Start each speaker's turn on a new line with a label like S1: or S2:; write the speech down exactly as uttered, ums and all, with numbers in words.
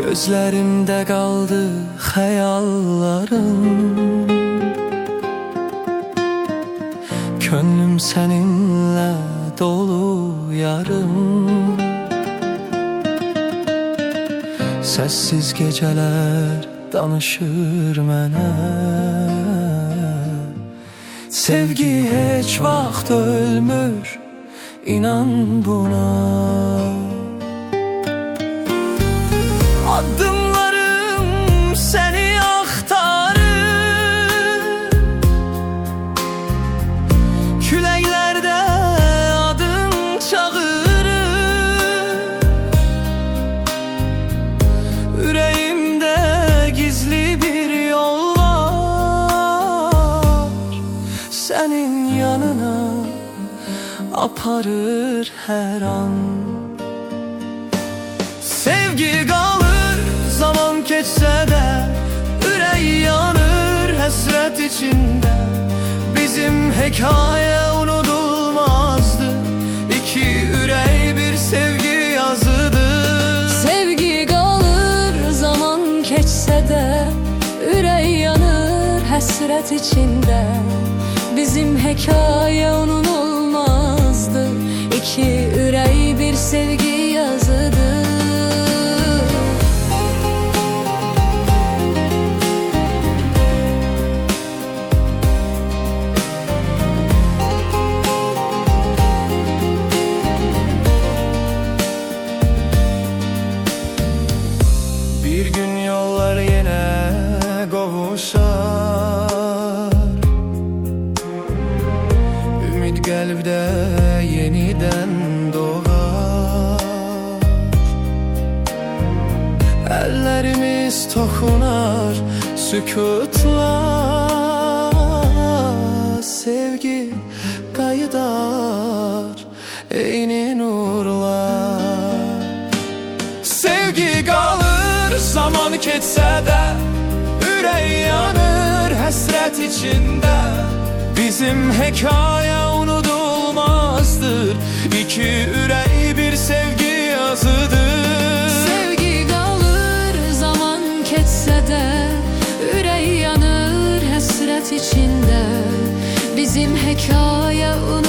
S1: Gözlerimde kaldı hayalların. Könlüm seninle dolu yarım. Sessiz geceler danışır mənə. Sevgi heç vaxt ölmür, inan buna. Adımlarım seni aktarır, küleklerde adın çağırır. Yüreğimde gizli bir yol var, senin yanına aparır her an. Sevgi kalır zaman geçse de, yüreği yanır hasret içinde. Bizim hikaye unutulmazdı, iki yüreği bir sevgi yazıdır.
S2: Sevgi kalır zaman geçse de, yüreği yanır hasret içinde. Bizim hikaye unutulmazdı, iki yüreği bir sevgi yazıdır.
S1: Bir gün yollar yine kavuşar, ümit kalbde yeniden doğar. Ellerimiz tokunar sükutla, sevgi kaydar eyni nurlar. Sevgi kalır zaman geçse de, yüreği yanır hasret içinde. Bizim hikaye unutulmazdır, iki yüreği bir sevgi yazıdır.
S2: Sevgi kalır zaman geçse de, yüreği yanır hasret içinde. Bizim hikaye unutulmazdır,